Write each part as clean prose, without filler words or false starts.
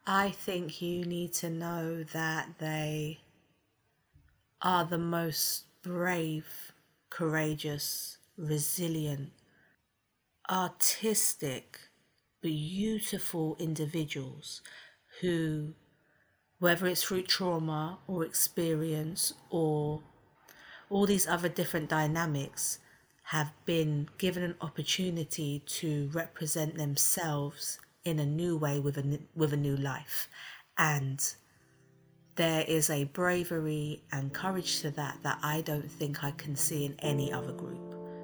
I think you need to know that they are the most brave, courageous, resilient, artistic, beautiful individuals who, whether it's through trauma or experience or all these other different dynamics, have been given an opportunity to represent themselves in a new way with a new life. And there is a bravery and courage to that I don't think I can see in any other group.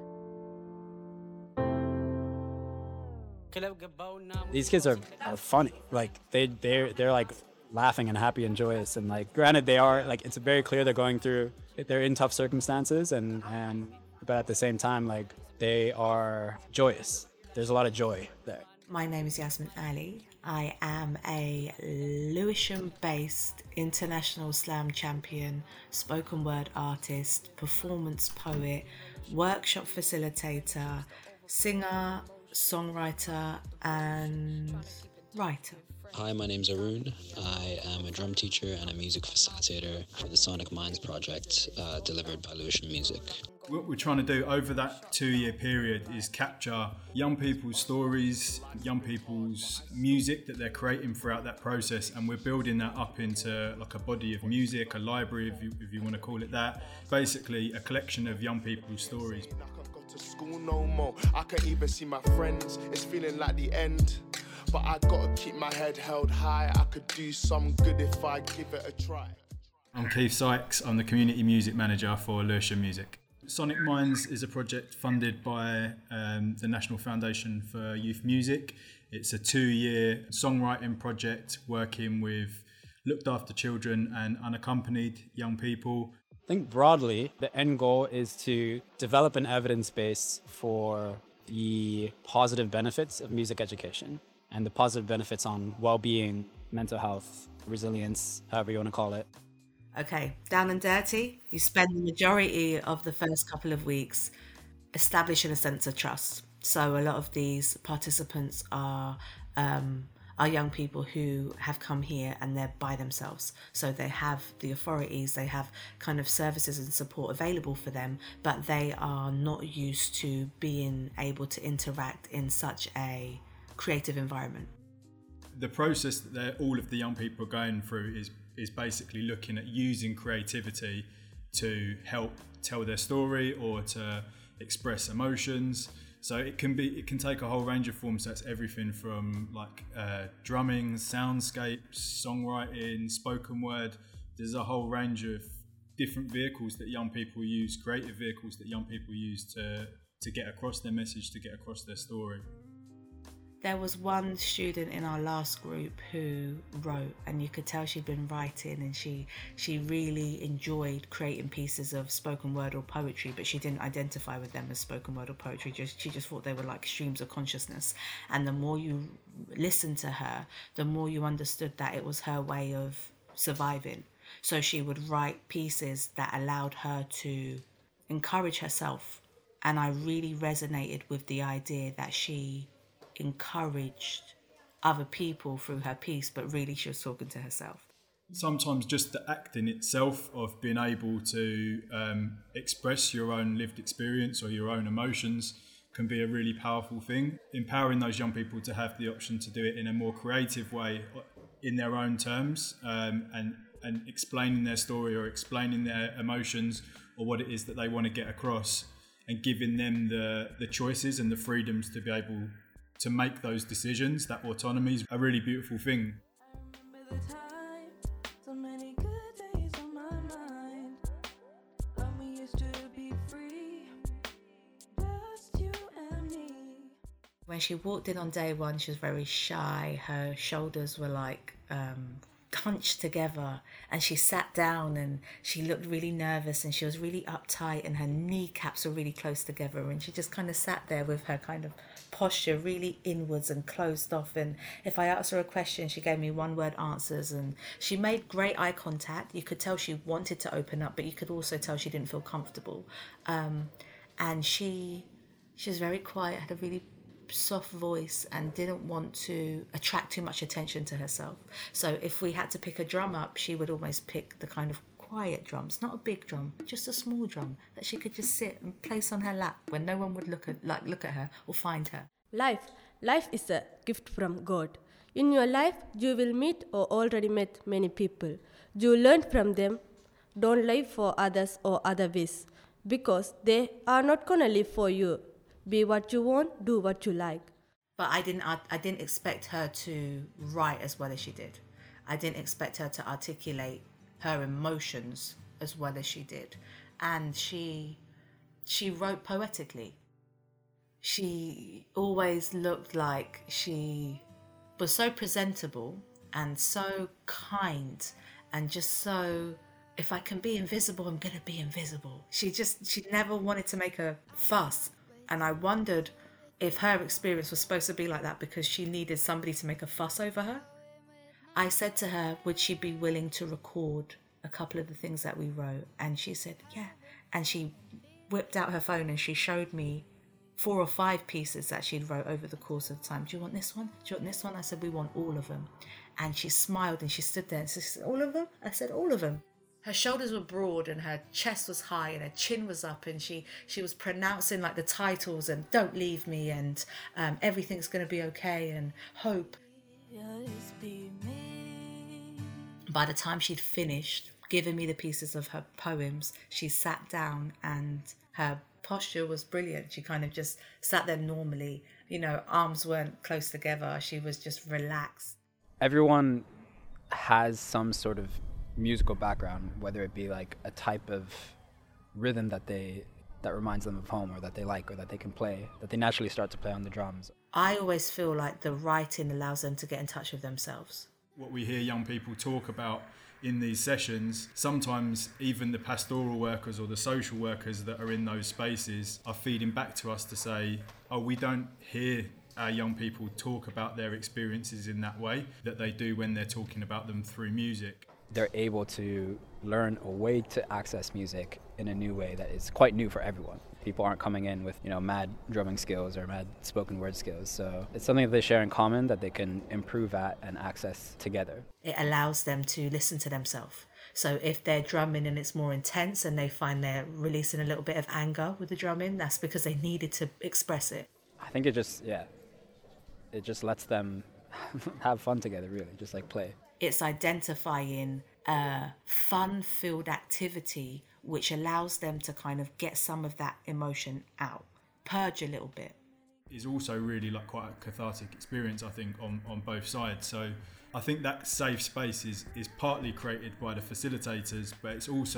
These kids are funny. Like they're like laughing and happy and joyous. And like, granted, they are like, it's very clear they're going through, they're in tough circumstances, and but at the same time, like, they are joyous. There's a lot of joy there. My name is Yasmin Ali. I am a Lewisham-based international slam champion, spoken word artist, performance poet, workshop facilitator, singer, songwriter, and writer. Hi, my name's Arun. I am a drum teacher and a music facilitator for the Sonic Minds project delivered by Lewisham Music. What we're trying to do over that 2-year period is capture young people's stories, young people's music that they're creating throughout that process, and we're building that up into like a body of music, a library if you want to call it that. Basically a collection of young people's stories. To school no more. I can't even see my friends. It's feeling like the end. But I gotta keep my head held high. I could do some good if I give it a try. I'm Keith Sykes. I'm the community music manager for Lewisham Music. Sonic Minds is a project funded by the National Foundation for Youth Music. It's a 2-year songwriting project working with looked after children and unaccompanied young people. I think broadly, the end goal is to develop an evidence base for the positive benefits of music education and the positive benefits on well-being, mental health, resilience, however you want to call it. Okay, down and dirty, you spend the majority of the first couple of weeks establishing a sense of trust. So a lot of these participants are young people who have come here and they're by themselves. So they have the authorities, they have kind of services and support available for them, but they are not used to being able to interact in such a creative environment. The process that all of the young people are going through is basically looking at using creativity to help tell their story or to express emotions. So it can take a whole range of forms. That's everything from like drumming, soundscapes, songwriting, spoken word. There's a whole range of different vehicles that young people use, creative vehicles that young people use to get across their message, to get across their story. There was one student in our last group who wrote, and you could tell she'd been writing, and she really enjoyed creating pieces of spoken word or poetry, but she didn't identify with them as spoken word or poetry. She just thought they were like streams of consciousness. And the more you listened to her, the more you understood that it was her way of surviving. So she would write pieces that allowed her to encourage herself. And I really resonated with the idea that she encouraged other people through her piece, but really she was talking to herself. Sometimes just the acting itself of being able to express your own lived experience or your own emotions can be a really powerful thing. Empowering those young people to have the option to do it in a more creative way in their own terms, and explaining their story or explaining their emotions or what it is that they want to get across, and giving them the choices and the freedoms to be able to make those decisions. That autonomy is a really beautiful thing. When she walked in on day one, she was very shy. Her shoulders were like hunched together, and she sat down and she looked really nervous and she was really uptight and her kneecaps were really close together, and she just kind of sat there with her kind of posture really inwards and closed off. And if I asked her a question, she gave me one-word answers, and she made great eye contact. You could tell she wanted to open up, but you could also tell she didn't feel comfortable. And she was very quiet, had a really soft voice and didn't want to attract too much attention to herself. So if we had to pick a drum up, she would always pick the kind of quiet drums, not a big drum, just a small drum that she could just sit and place on her lap when no one would look at her or find her. Life is a gift from God. In your life, you will meet or already met many people. You learn from them. Don't live for others or other ways, because they are not gonna live for you. Be what you want, do what you like. But I didn't expect her to write as well as she did. I didn't expect her to articulate her emotions as well as she did. And she wrote poetically. She always looked like she was so presentable and so kind and just so, if I can be invisible, I'm going to be invisible. She never wanted to make a fuss. And I wondered if her experience was supposed to be like that because she needed somebody to make a fuss over her. I said to her, would she be willing to record a couple of the things that we wrote? And she said, yeah. And she whipped out her phone and she showed me 4 or 5 pieces that she'd wrote over the course of time. Do you want this one? Do you want this one? I said, we want all of them. And she smiled and she stood there and she said, all of them? I said, all of them. Her shoulders were broad and her chest was high and her chin was up, and she was pronouncing like the titles and don't leave me and everything's going to be okay and hope. By the time she'd finished giving me the pieces of her poems, she sat down and her posture was brilliant. She kind of just sat there normally, arms weren't close together. She was just relaxed. Everyone has some sort of musical background, whether it be like a type of rhythm that reminds them of home, or that they like, or that they can play, that they naturally start to play on the drums. I always feel like the writing allows them to get in touch with themselves. What we hear young people talk about in these sessions, sometimes even the pastoral workers or the social workers that are in those spaces are feeding back to us to say, oh, we don't hear our young people talk about their experiences in that way that they do when they're talking about them through music. They're able to learn a way to access music in a new way that is quite new for everyone. People aren't coming in with, mad drumming skills or mad spoken word skills. So it's something that they share in common that they can improve at and access together. It allows them to listen to themselves. So if they're drumming and it's more intense and they find they're releasing a little bit of anger with the drumming, that's because they needed to express it. I think it just lets them have fun together, really, just like play. It's identifying a fun-filled activity which allows them to kind of get some of that emotion out, purge a little bit. It's also really like quite a cathartic experience, I think, on both sides. So I think that safe space is partly created by the facilitators, but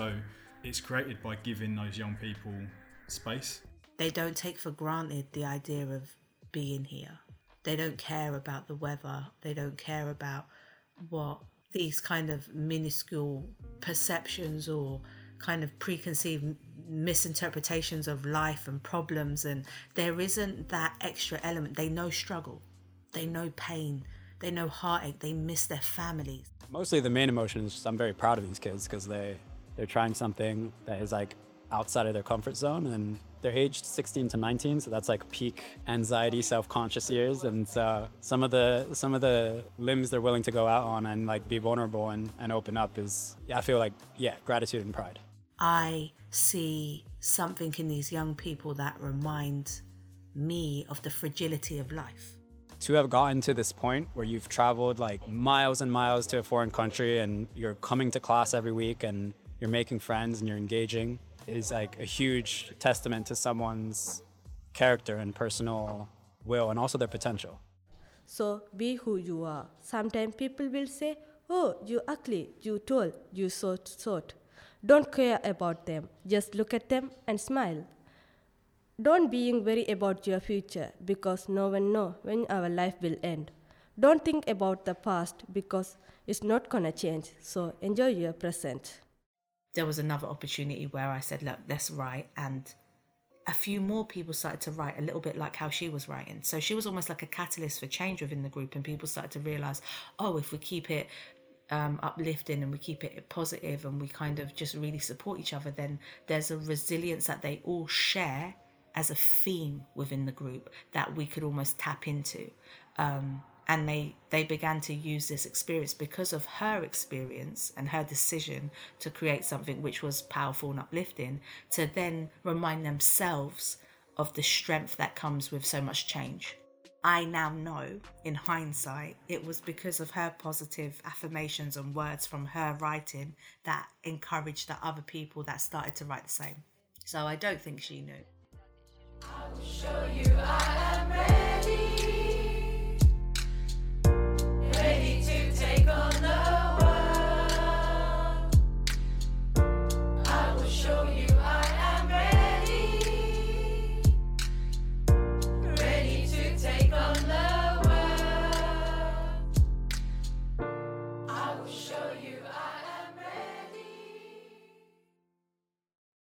it's created by giving those young people space. They don't take for granted the idea of being here. They don't care about the weather. They don't care about what these kind of minuscule perceptions or kind of preconceived misinterpretations of life and problems, and there isn't that extra element. They know struggle, they know pain, they know heartache, they miss their families. Mostly the main emotion is just I'm very proud of these kids because they're trying something that is like outside of their comfort zone, and they're aged 16 to 19, so that's like peak anxiety, self-conscious years, and some of the limbs they're willing to go out on and like be vulnerable and open up is, I feel like, gratitude and pride. I see something in these young people that reminds me of the fragility of life. To have gotten to this point where you've traveled like miles and miles to a foreign country and you're coming to class every week and you're making friends and you're engaging is like a huge testament to someone's character and personal will and also their potential. So be who you are. Sometimes people will say, oh, you ugly, you tall, you short. Don't care about them. Just look at them and smile. Don't being worried about your future because no one knows when our life will end. Don't think about the past because it's not gonna change. So enjoy your present. There was another opportunity where I said, look, let's write. And a few more people started to write a little bit like how she was writing. So she was almost like a catalyst for change within the group. And people started to realize, oh, if we keep it uplifting and we keep it positive and we kind of just really support each other, then there's a resilience that they all share as a theme within the group that we could almost tap into. And they began to use this experience because of her experience and her decision to create something which was powerful and uplifting, to then remind themselves of the strength that comes with so much change. I now know, in hindsight, it was because of her positive affirmations and words from her writing that encouraged the other people that started to write the same. So I don't think she knew. I will show you